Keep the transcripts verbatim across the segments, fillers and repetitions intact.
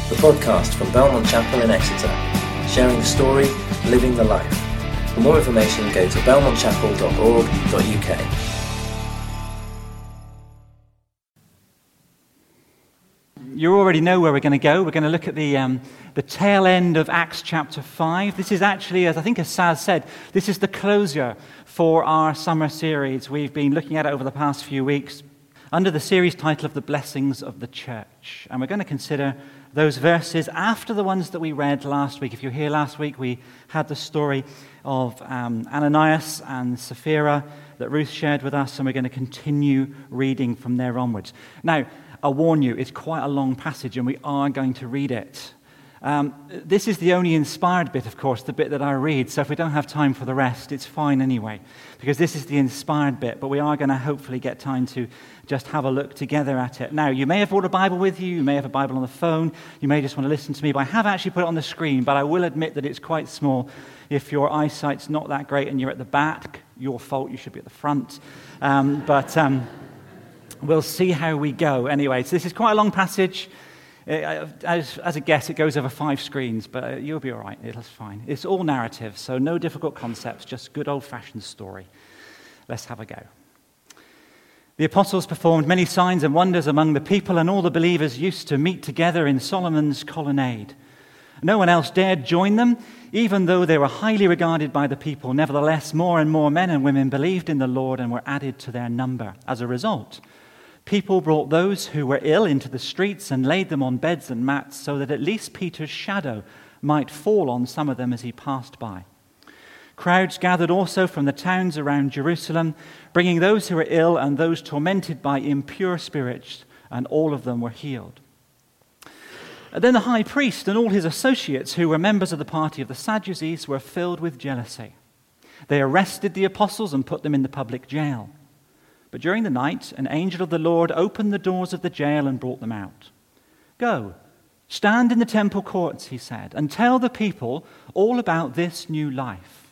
the podcast from Belmont Chapel in Exeter, sharing the story, living the life. For more information, go to belmont chapel dot org dot U K. You already know where we're going to go. We're going to look at the um, the tail end of Acts chapter five. This is actually, as I think as Saz said, this is the closure for our summer series. We've been looking at it over the past few weeks under the series title of The Blessings of the Church. And we're going to consider those verses after the ones that we read last week. If you were here last week, we had the story of um, Ananias and Sapphira that Ruth shared with us, and we're going to continue reading from there onwards. Now, I'll warn you, it's quite a long passage, and we are going to read it. Um, this is the only inspired bit, of course, the bit that I read, so if we don't have time for the rest, it's fine anyway, because this is the inspired bit, but we are going to hopefully get time to just have a look together at it. Now, you may have brought a Bible with you, you may have a Bible on the phone, you may just want to listen to me, but I have actually put it on the screen, but I will admit that it's quite small. If your eyesight's not that great and you're at the back, your fault, you should be at the front. Um, but... Um, We'll see how we go. Anyway, so this is quite a long passage. As, as a guess, it goes over five screens, but you'll be all right. It's fine. It's all narrative, so no difficult concepts, just good old-fashioned story. Let's have a go. The apostles performed many signs and wonders among the people, and all the believers used to meet together in Solomon's colonnade. No one else dared join them, even though they were highly regarded by the people. Nevertheless, more and more men and women believed in the Lord and were added to their number. As a result, people brought those who were ill into the streets and laid them on beds and mats so that at least Peter's shadow might fall on some of them as he passed by. Crowds gathered also from the towns around Jerusalem, bringing those who were ill and those tormented by impure spirits, and all of them were healed. Then the high priest and all his associates, who were members of the party of the Sadducees, were filled with jealousy. They arrested the apostles and put them in the public jail. But during the night, an angel of the Lord opened the doors of the jail and brought them out. "Go, stand in the temple courts," he said, "and tell the people all about this new life."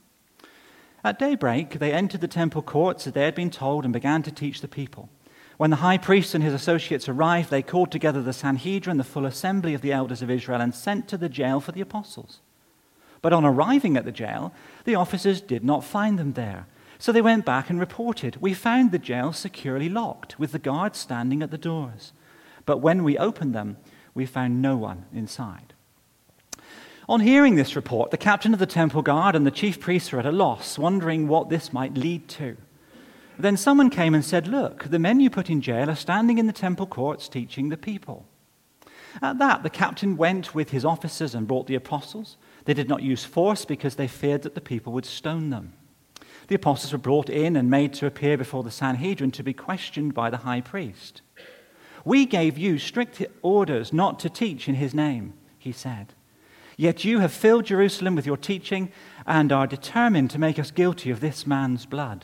At daybreak, they entered the temple courts as they had been told and began to teach the people. When the high priest and his associates arrived, they called together the Sanhedrin, the full assembly of the elders of Israel, and sent to the jail for the apostles. But on arriving at the jail, the officers did not find them there. So they went back and reported, "We found the jail securely locked, with the guards standing at the doors. But when we opened them, we found no one inside." On hearing this report, the captain of the temple guard and the chief priests were at a loss, wondering what this might lead to. Then someone came and said, "Look, the men you put in jail are standing in the temple courts teaching the people." At that, the captain went with his officers and brought the apostles. They did not use force because they feared that the people would stone them. The apostles were brought in and made to appear before the Sanhedrin to be questioned by the high priest. "We gave you strict orders not to teach in his name," he said. "Yet you have filled Jerusalem with your teaching and are determined to make us guilty of this man's blood."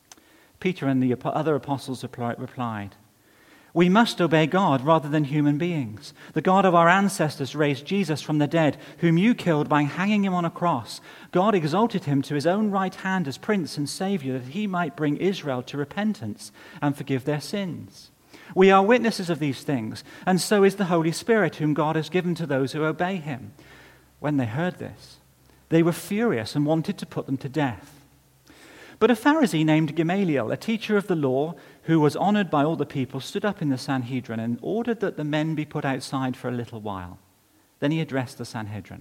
Peter and the other apostles replied, "We must obey God rather than human beings. The God of our ancestors raised Jesus from the dead, whom you killed by hanging him on a cross. God exalted him to his own right hand as Prince and Savior, that he might bring Israel to repentance and forgive their sins. We are witnesses of these things, and so is the Holy Spirit, whom God has given to those who obey him." When they heard this, they were furious and wanted to put them to death. But a Pharisee named Gamaliel, a teacher of the law, who was honored by all the people, stood up in the Sanhedrin and ordered that the men be put outside for a little while. Then he addressed the Sanhedrin.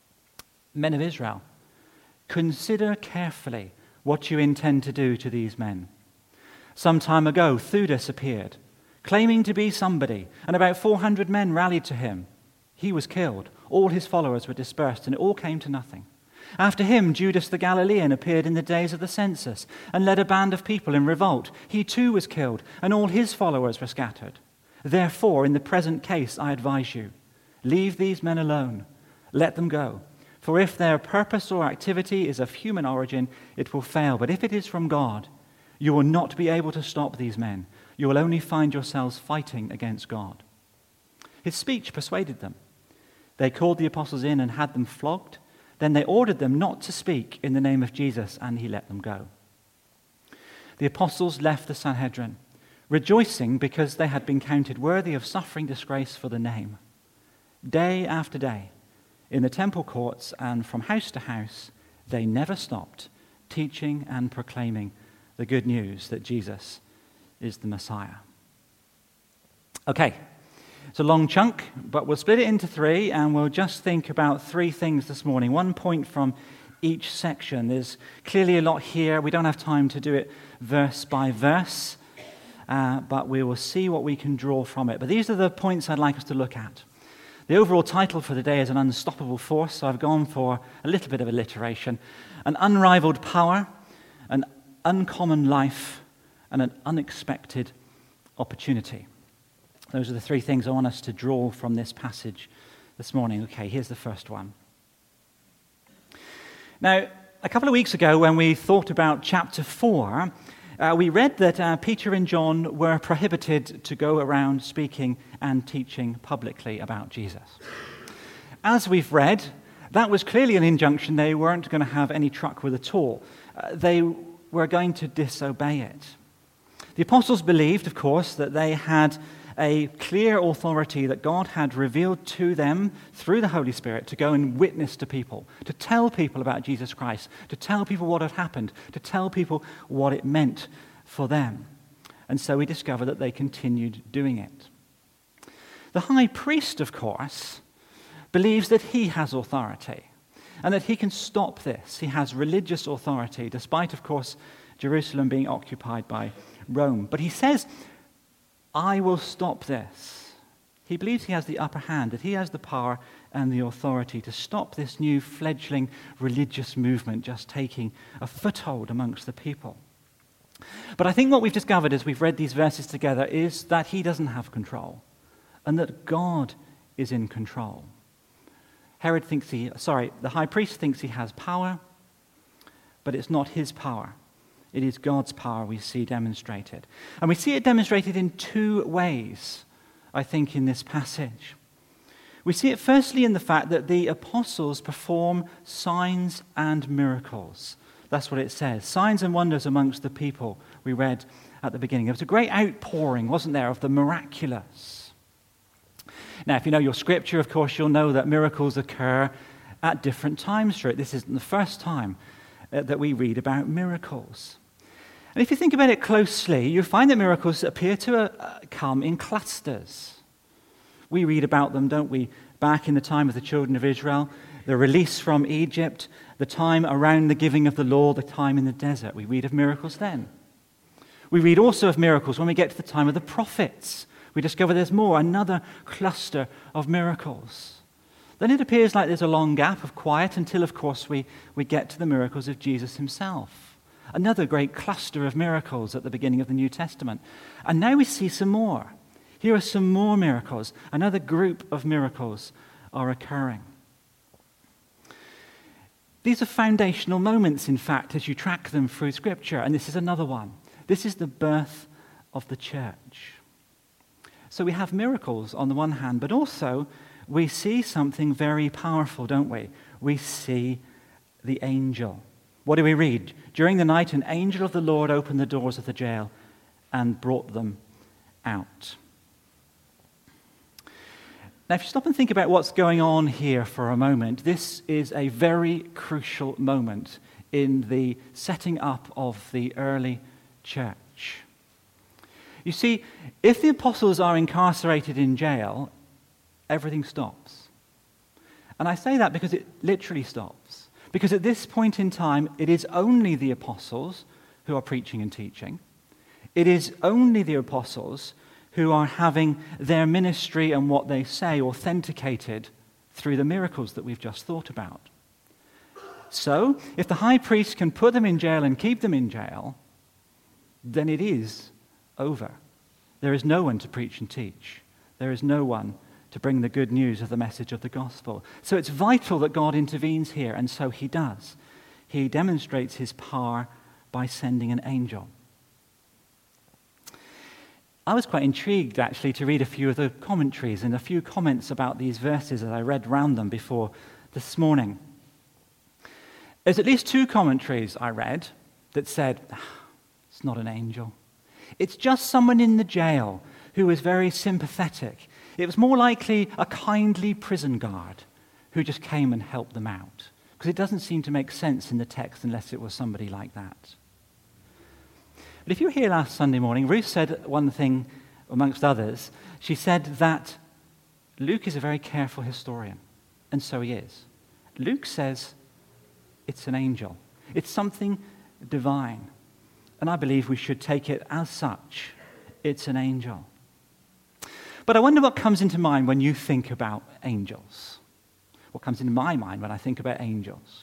"Men of Israel, consider carefully what you intend to do to these men. Some time ago, Theudas appeared, claiming to be somebody, and about four hundred men rallied to him. He was killed, all his followers were dispersed, and it all came to nothing. After him, Judas the Galilean appeared in the days of the census and led a band of people in revolt. He too was killed, and all his followers were scattered. Therefore, in the present case, I advise you, leave these men alone. Let them go. For if their purpose or activity is of human origin, it will fail. But if it is from God, you will not be able to stop these men. You will only find yourselves fighting against God." His speech persuaded them. They called the apostles in and had them flogged. Then they ordered them not to speak in the name of Jesus, and he let them go. The apostles left the Sanhedrin, rejoicing because they had been counted worthy of suffering disgrace for the name. Day after day, in the temple courts and from house to house, they never stopped teaching and proclaiming the good news that Jesus is the Messiah. Okay, it's a long chunk, but we'll split it into three, and we'll just think about three things this morning. One point from each section. There's clearly a lot here. We don't have time to do it verse by verse, uh, but we will see what we can draw from it. But these are the points I'd like us to look at. The overall title for today is An Unstoppable Force, so I've gone for a little bit of alliteration. An unrivaled power, an uncommon life, and an unexpected opportunity. Those are the three things I want us to draw from this passage this morning. Okay, here's the first one. Now, a couple of weeks ago when we thought about chapter four, uh, we read that uh, Peter and John were prohibited to go around speaking and teaching publicly about Jesus. As we've read, that was clearly an injunction they weren't going to have any truck with at all. Uh, they were going to disobey it. The apostles believed, of course, that they had a clear authority that God had revealed to them through the Holy Spirit to go and witness to people, to tell people about Jesus Christ, to tell people what had happened, to tell people what it meant for them. And so we discover that they continued doing it. The high priest, of course, believes that he has authority and that he can stop this. He has religious authority, despite, of course, Jerusalem being occupied by Rome. But he says, I will stop this. He believes he has the upper hand, that he has the power and the authority to stop this new fledgling religious movement just taking a foothold amongst the people. But I think what we've discovered as we've read these verses together is that he doesn't have control and that God is in control. Herod thinks he, sorry, the high priest thinks he has power, but it's not his power. It is God's power we see demonstrated. And we see it demonstrated in two ways, I think, in this passage. We see it firstly in the fact that the apostles perform signs and miracles. That's what it says. Signs and wonders amongst the people, we read at the beginning. There was a great outpouring, wasn't there, of the miraculous. Now, if you know your scripture, of course, you'll know that miracles occur at different times through it. This isn't the first time uh, that we read about miracles. And if you think about it closely, you find that miracles appear to uh, come in clusters. We read about them, don't we, back in the time of the children of Israel, the release from Egypt, the time around the giving of the law, the time in the desert. We read of miracles then. We read also of miracles when we get to the time of the prophets. We discover there's more, another cluster of miracles. Then it appears like there's a long gap of quiet until, of course, we, we get to the miracles of Jesus himself. Another great cluster of miracles at the beginning of the New Testament. And now we see some more. Here are some more miracles. Another group of miracles are occurring. These are foundational moments, in fact, as you track them through Scripture. And this is another one. This is the birth of the church. So we have miracles on the one hand, but also we see something very powerful, don't we? We see the angel. What do we read? During the night, an angel of the Lord opened the doors of the jail and brought them out. Now, if you stop and think about what's going on here for a moment, this is a very crucial moment in the setting up of the early church. You see, if the apostles are incarcerated in jail, everything stops. And I say that because it literally stops. Because at this point in time, it is only the apostles who are preaching and teaching. It is only the apostles who are having their ministry and what they say authenticated through the miracles that we've just thought about. So, if the high priest can put them in jail and keep them in jail, then it is over. There is no one to preach and teach. There is no one to bring the good news of the message of the gospel. So it's vital that God intervenes here, and so he does. He demonstrates his power by sending an angel. I was quite intrigued, actually, to read a few of the commentaries and a few comments about these verses as I read round them before this morning. There's at least two commentaries I read that said, ah, it's not an angel. It's just someone in the jail who is very sympathetic. it was more likely a kindly prison guard who just came and helped them out. Because it doesn't seem to make sense in the text unless it was somebody like that. But if you were here last Sunday morning, Ruth said one thing amongst others. She said that Luke is a very careful historian, and so he is. Luke says it's an angel. It's something divine. And I believe we should take it as such. It's an angel. But I wonder what comes into mind when you think about angels. What comes into my mind when I think about angels?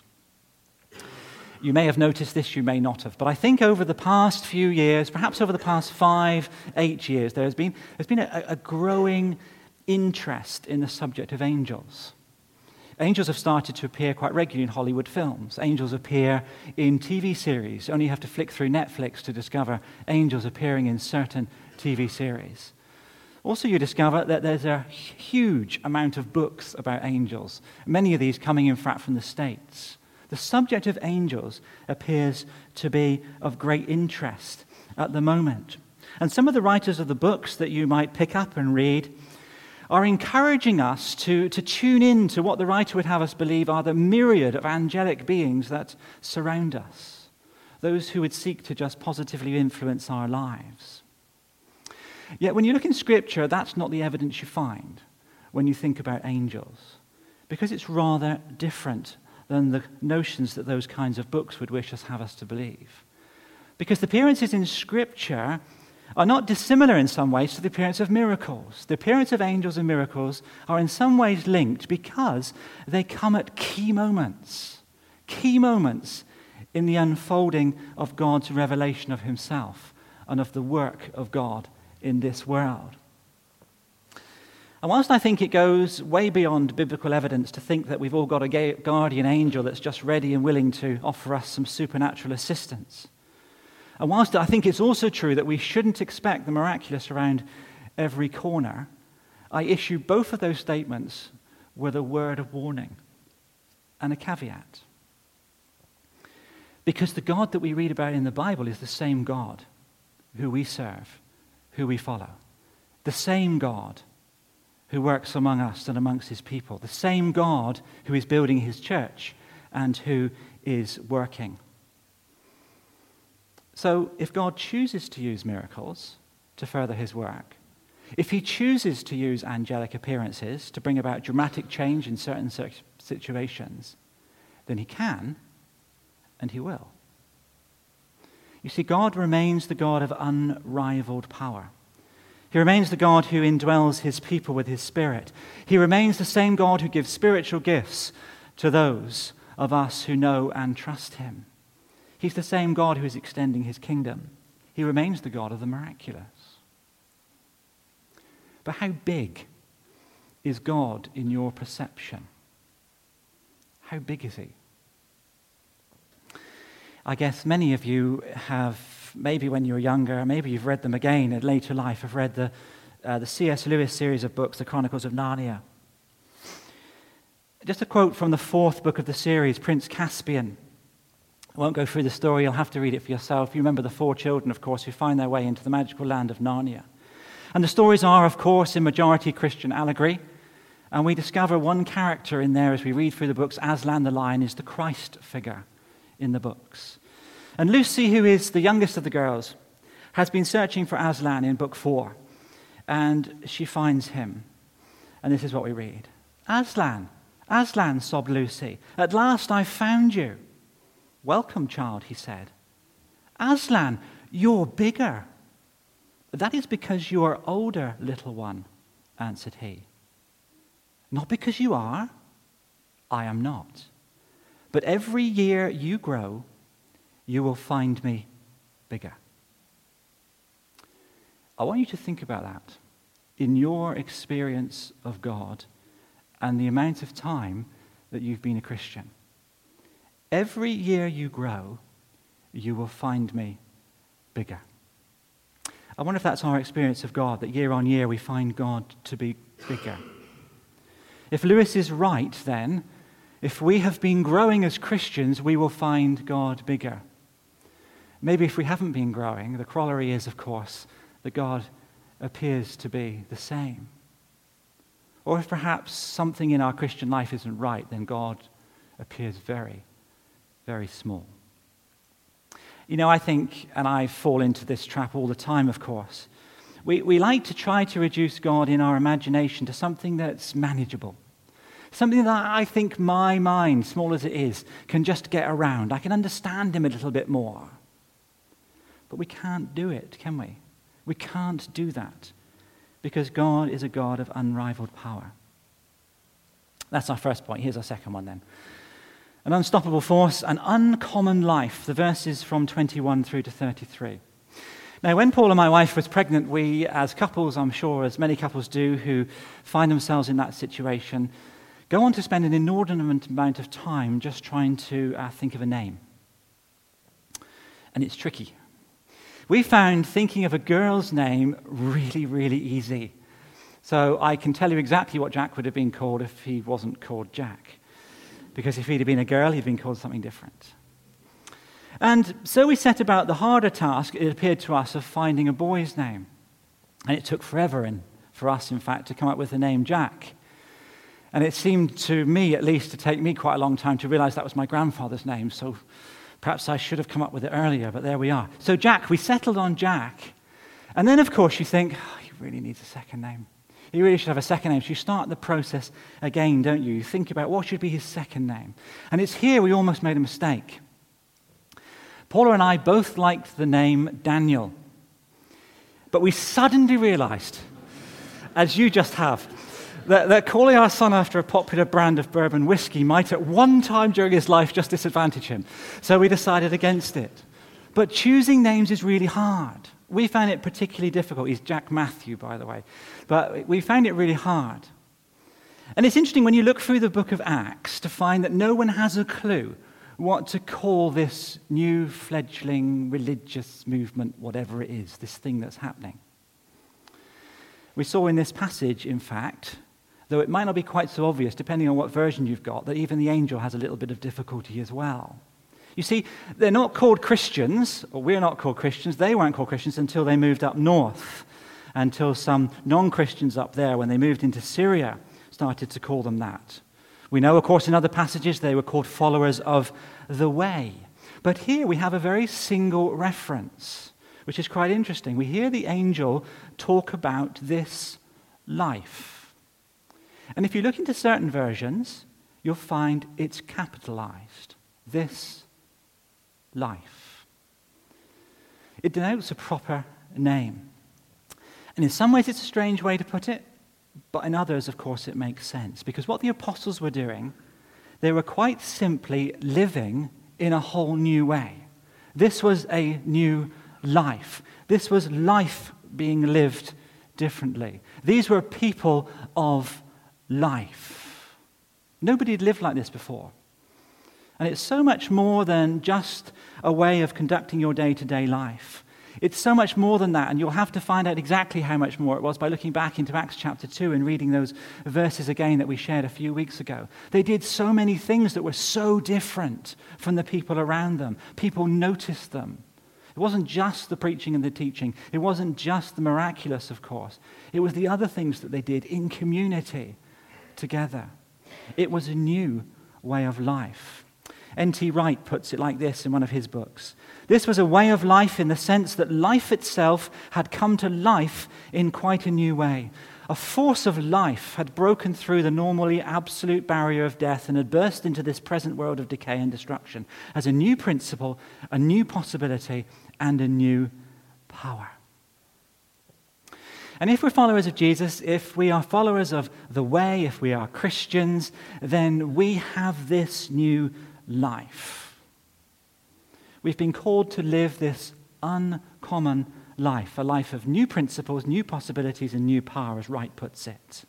You may have noticed this, you may not have, but I think over the past few years, perhaps over the past five, eight years, there has been, there's been a, a growing interest in the subject of angels. Angels have started to appear quite regularly in Hollywood films. Angels appear in T V series. Only you have to flick through Netflix to discover angels appearing in certain T V series. Also, you discover that there's a huge amount of books about angels, many of these coming, in fact, from the States. The subject of angels appears to be of great interest at the moment. And some of the writers of the books that you might pick up and read are encouraging us to, to tune in to what the writer would have us believe are the myriad of angelic beings that surround us, those who would seek to just positively influence our lives. Yet when you look in Scripture, that's not the evidence you find when you think about angels, because it's rather different than the notions that those kinds of books would wish us have us to believe. Because the appearances in Scripture are not dissimilar in some ways to the appearance of miracles. The appearance of angels and miracles are in some ways linked because they come at key moments, key moments in the unfolding of God's revelation of himself and of the work of God in this world. And whilst I think it goes way beyond biblical evidence to think that we've all got a guardian angel that's just ready and willing to offer us some supernatural assistance, and whilst I think it's also true that we shouldn't expect the miraculous around every corner, I issue both of those statements with a word of warning and a caveat. Because the God that we read about in the Bible is the same God who we serve, who we follow. The same God who works among us and amongst his people. The same God who is building his church and who is working. So if God chooses to use miracles to further his work, if he chooses to use angelic appearances to bring about dramatic change in certain situations, then he can and he will. You see, God remains the God of unrivaled power. He remains the God who indwells his people with his Spirit. He remains the same God who gives spiritual gifts to those of us who know and trust him. He's the same God who is extending his kingdom. He remains the God of the miraculous. But how big is God in your perception? How big is he? I guess many of you have, maybe when you were younger, maybe you've read them again in later life, have read the, uh, the C S Lewis series of books, The Chronicles of Narnia. Just a quote from the fourth book of the series, Prince Caspian. I won't go through the story, you'll have to read it for yourself. You remember the four children, of course, who find their way into the magical land of Narnia. And the stories are, of course, in majority Christian allegory. And we discover one character in there as we read through the books. Aslan the lion is the Christ figure in the books. And Lucy, who is the youngest of the girls, has been searching for Aslan in book four. And she finds him. And this is what we read. Aslan, Aslan, sobbed Lucy, at last I've found you. Welcome, child, he said. Aslan, you're bigger. That is because you are older, little one, answered he. Not because you are. I am not. But every year you grow, you will find me bigger. I want you to think about that in your experience of God and the amount of time that you've been a Christian. Every year you grow, you will find me bigger. I wonder if that's our experience of God, that year on year we find God to be bigger. If Lewis is right, then, if we have been growing as Christians, we will find God bigger. Maybe if we haven't been growing, the corollary is, of course, that God appears to be the same. or if perhaps something in our Christian life isn't right, then God appears very, very small. You know, I think, and I fall into this trap all the time, of course, we, we like to try to reduce God in our imagination to something that's manageable. Something that I think my mind, small as it is, can just get around. I can understand him a little bit more. But we can't do it, can we? We can't do that because God is a God of unrivaled power. That's our first point. Here's our second one then. An unstoppable force, an uncommon life. The verses from twenty-one through to thirty-three. Now, when Paul and my wife was pregnant, we, as couples, I'm sure, as many couples do who find themselves in that situation, go on to spend an inordinate amount of time just trying to uh, think of a name. And it's tricky. We found thinking of a girl's name really, really easy. So I can tell you exactly what Jack would have been called if he wasn't called Jack. Because if he'd have been a girl, he'd been called something different. And so we set about the harder task, it appeared to us, of finding a boy's name. And it took forever, and for us, in fact, to come up with the name Jack. And it seemed to me, at least, to take me quite a long time to realize that was my grandfather's name. So perhaps I should have come up with it earlier, but there we are. So Jack, we settled on Jack. And then, of course, you think, oh, he really needs a second name. He really should have a second name. So you start the process again, don't you? You think about what should be his second name. And it's here we almost made a mistake. Paula and I both liked the name Daniel. But we suddenly realized, as you just have, that, that calling our son after a popular brand of bourbon whiskey might at one time during his life just disadvantage him. So we decided against it. But choosing names is really hard. We found it particularly difficult. He's Jack Matthew, by the way. But we found it really hard. And it's interesting when you look through the book of Acts to find that no one has a clue what to call this new fledgling religious movement, whatever it is, this thing that's happening. We saw in this passage, in fact, though it might not be quite so obvious, depending on what version you've got, that even the angel has a little bit of difficulty as well. You see, they're not called Christians, or we're not called Christians. They weren't called Christians until they moved up north, until some non-Christians up there, when they moved into Syria, started to call them that. We know, of course, in other passages they were called followers of the way. But here we have a very single reference, which is quite interesting. We hear the angel talk about this life. And if you look into certain versions, you'll find it's capitalized. This life. It denotes a proper name. And in some ways it's a strange way to put it, but in others, of course, it makes sense. Because what the apostles were doing, they were quite simply living in a whole new way. This was a new life. This was life being lived differently. These were people of life. Nobody had lived like this before. And it's so much more than just a way of conducting your day-to-day life. It's so much more than that, and you'll have to find out exactly how much more it was by looking back into Acts chapter two and reading those verses again that we shared a few weeks ago. They did so many things that were so different from the people around them. People noticed them. It wasn't just the preaching and the teaching. It wasn't just the miraculous, of course. It was the other things that they did in community together. It was a new way of life. N T Wright puts it like this in one of his books. This was a way of life in the sense that life itself had come to life in quite a new way. A force of life had broken through the normally absolute barrier of death and had burst into this present world of decay and destruction as a new principle, a new possibility, and a new power. And if we're followers of Jesus, if we are followers of the way, if we are Christians, then we have this new life. We've been called to live this uncommon life, a life of new principles, new possibilities, and new power, as Wright puts it.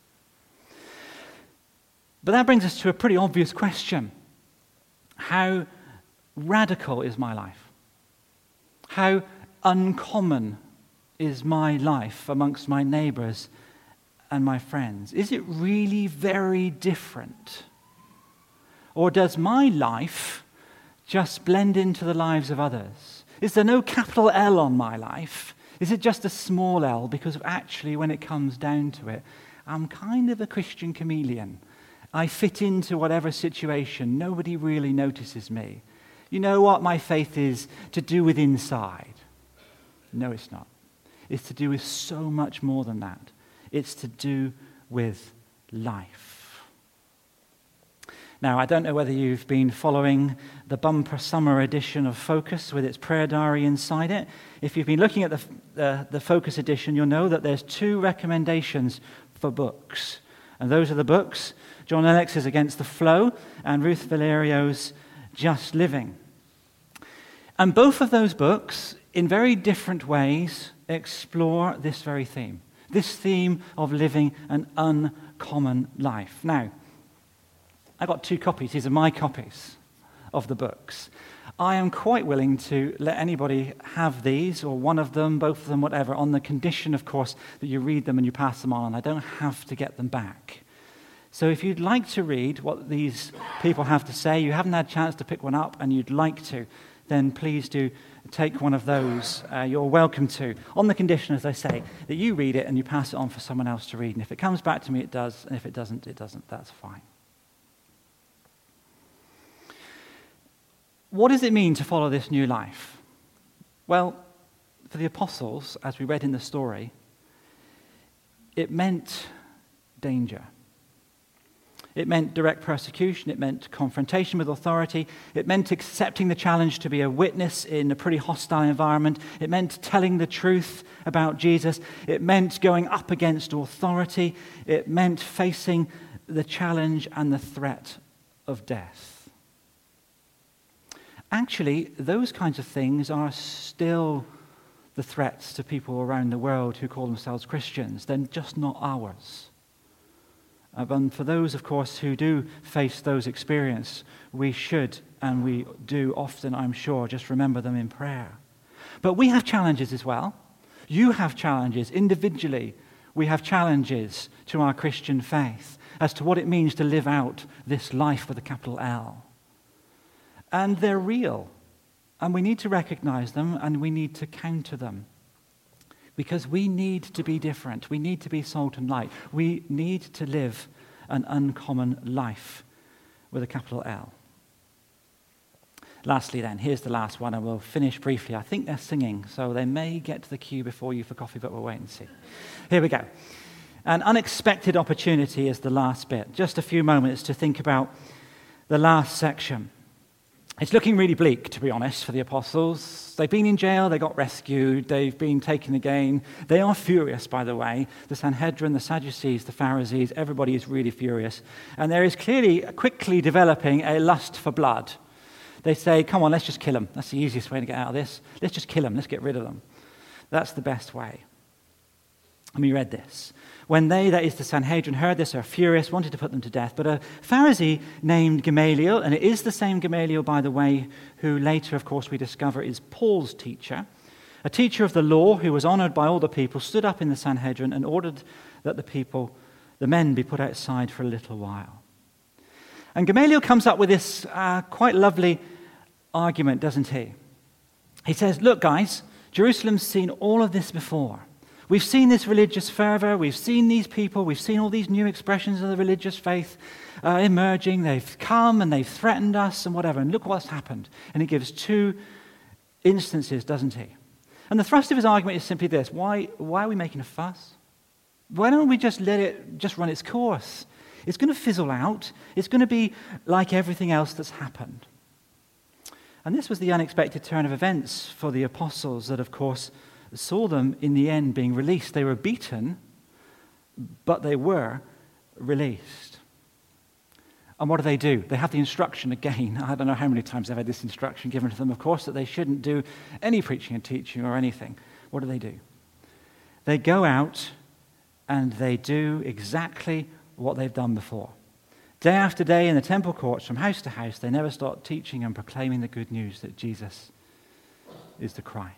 But that brings us to a pretty obvious question. How radical is my life? How uncommon is my life amongst my neighbors and my friends? Is it really very different? Or does my life just blend into the lives of others? Is there no capital L on my life? Is it just a small L? Because actually, when it comes down to it, I'm kind of a Christian chameleon. I fit into whatever situation. Nobody really notices me. You know what my faith is to do with inside? No, it's not. It's to do with so much more than that. It's to do with life. Now, I don't know whether you've been following the bumper summer edition of Focus with its prayer diary inside it. If you've been looking at the, uh, the Focus edition, you'll know that there's two recommendations for books. And those are the books, John Ellicks's Against the Flow and Ruth Valerio's Just Living. And both of those books, in very different ways, explore this very theme. This theme of living an uncommon life. Now, I got two copies. These are my copies of the books. I am quite willing to let anybody have these, or one of them, both of them, whatever, on the condition, of course, that you read them and you pass them on. I don't have to get them back. So if you'd like to read what these people have to say, you haven't had a chance to pick one up and you'd like to, then please do take one of those. Uh, you're welcome to, on the condition, as I say, that you read it and you pass it on for someone else to read. And if it comes back to me, it does. And if it doesn't, it doesn't. That's fine. What does it mean to follow this new life? Well, for the apostles, as we read in the story, it meant danger. It meant direct persecution. It meant confrontation with authority. It meant accepting the challenge to be a witness in a pretty hostile environment. It meant telling the truth about Jesus. It meant going up against authority. It meant facing the challenge and the threat of death. Actually, those kinds of things are still the threats to people around the world who call themselves Christians. They're just not ours. And for those, of course, who do face those experiences, we should, and we do often, I'm sure, just remember them in prayer. But we have challenges as well. You have challenges individually. We have challenges to our Christian faith as to what it means to live out this life with a capital L. And they're real. And we need to recognize them, and we need to counter them. Because we need to be different. We need to be salt and light. We need to live an uncommon life with a capital L. Lastly then, here's the last one, and we'll finish briefly. I think they're singing, so they may get to the queue before you for coffee, but we'll wait and see. Here we go. An unexpected opportunity is the last bit. Just a few moments to think about the last section. It's looking really bleak, to be honest, for the apostles. They've been in jail, they got rescued, they've been taken again. They are furious, by the way. The Sanhedrin, the Sadducees, the Pharisees, everybody is really furious. And there is clearly quickly developing a lust for blood. They say, come on, let's just kill them. That's the easiest way to get out of this. Let's just kill them, let's get rid of them. That's the best way. And we read this. When they, that is the Sanhedrin, heard this, are furious, wanted to put them to death. But a Pharisee named Gamaliel, and it is the same Gamaliel, by the way, who later, of course, we discover is Paul's teacher, a teacher of the law who was honored by all the people, stood up in the Sanhedrin and ordered that the people, the men, be put outside for a little while. And Gamaliel comes up with this uh, quite lovely argument, doesn't he? He says, look, guys, Jerusalem's seen all of this before. We've seen this religious fervor, we've seen these people, we've seen all these new expressions of the religious faith uh, emerging. They've come and they've threatened us and whatever, and look what's happened. And he gives two instances, doesn't he? And the thrust of his argument is simply this. Why, why are we making a fuss? Why don't we just let it just run its course? It's going to fizzle out. It's going to be like everything else that's happened. And this was the unexpected turn of events for the apostles that, of course, saw them in the end being released. They were beaten, but they were released. And what do they do? They have the instruction again. I don't know how many times they've had this instruction given to them, of course, that they shouldn't do any preaching and teaching or anything. What do they do? They go out and they do exactly what they've done before. Day after day in the temple courts, from house to house, they never stop teaching and proclaiming the good news that Jesus is the Christ.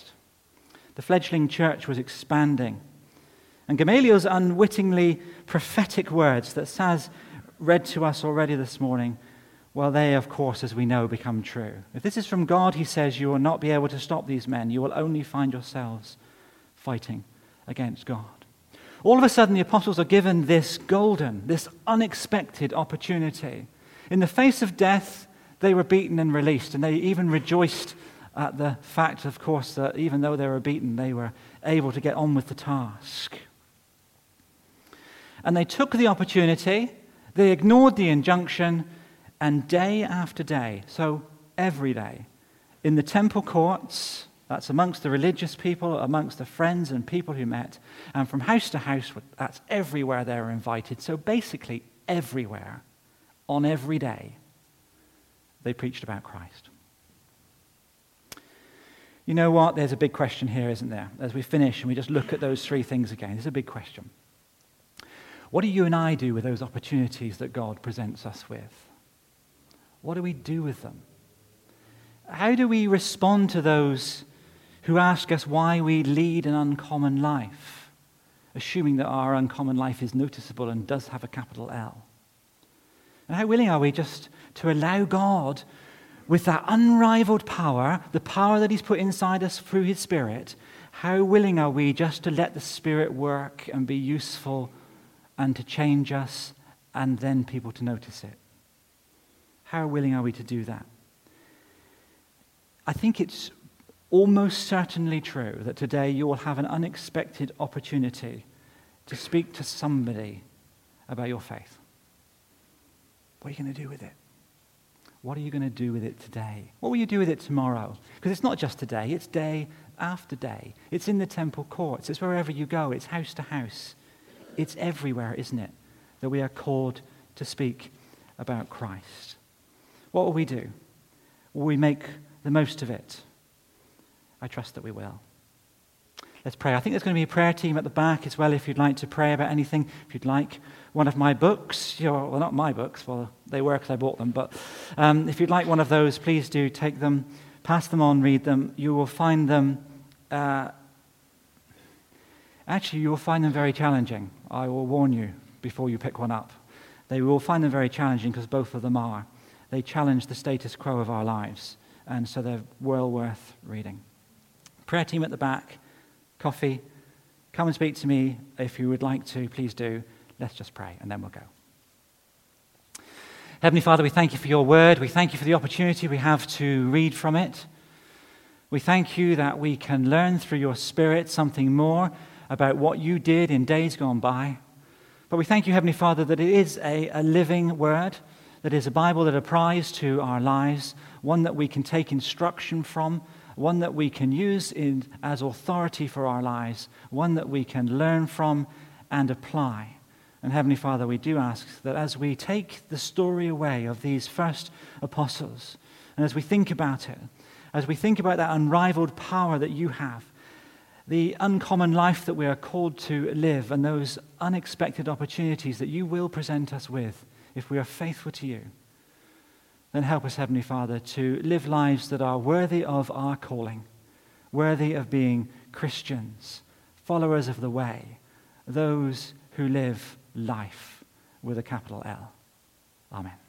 The fledgling church was expanding. And Gamaliel's unwittingly prophetic words that Saz read to us already this morning, well, they, of course, as we know, become true. If this is from God, he says, you will not be able to stop these men. You will only find yourselves fighting against God. All of a sudden, the apostles are given this golden, this unexpected opportunity. In the face of death, they were beaten and released, and they even rejoiced at the fact, of course, that even though they were beaten, they were able to get on with the task. And they took the opportunity, they ignored the injunction, and day after day, so every day, in the temple courts, that's amongst the religious people, amongst the friends and people who met, and from house to house, that's everywhere they were invited. So basically, everywhere, on every day, they preached about Christ. You know what? There's a big question here, isn't there? As we finish and we just look at those three things again, there's a big question. What do you and I do with those opportunities that God presents us with? What do we do with them? How do we respond to those who ask us why we lead an uncommon life, assuming that our uncommon life is noticeable and does have a capital L? And how willing are we just to allow God, with that unrivaled power, the power that he's put inside us through his Spirit, how willing are we just to let the Spirit work and be useful and to change us and then people to notice it? How willing are we to do that? I think it's almost certainly true that today you will have an unexpected opportunity to speak to somebody about your faith. What are you going to do with it? What are you going to do with it today? What will you do with it tomorrow? Because it's not just today, it's day after day. It's in the temple courts. It's wherever you go. It's house to house. It's everywhere, isn't it, that we are called to speak about Christ. What will we do? Will we make the most of it? I trust that we will. Let's pray. I think there's going to be a prayer team at the back as well if you'd like to pray about anything. If you'd like one of my books, you know, well, not my books, well, they were because I bought them, but um, if you'd like one of those, please do take them, pass them on, read them. You will find them, uh, actually, you will find them very challenging. I will warn you before you pick one up. They will find them very challenging because both of them are. They challenge the status quo of our lives, and so they're well worth reading. Prayer team at the back, coffee. Come and speak to me if you would like to. Please do. Let's just pray, and then we'll go. Heavenly Father, we thank you for your word. We thank you for the opportunity we have to read from it. We thank you that we can learn through your Spirit something more about what you did in days gone by. But we thank you, Heavenly Father, that it is a, a living word, that is a Bible that applies to our lives, one that we can take instruction from, one that we can use in, as authority for our lives, one that we can learn from and apply. And Heavenly Father, we do ask that as we take the story away of these first apostles, and as we think about it, as we think about that unrivaled power that you have, the uncommon life that we are called to live, and those unexpected opportunities that you will present us with if we are faithful to you, then help us, Heavenly Father, to live lives that are worthy of our calling, worthy of being Christians, followers of the way, those who live life with a capital L. Amen.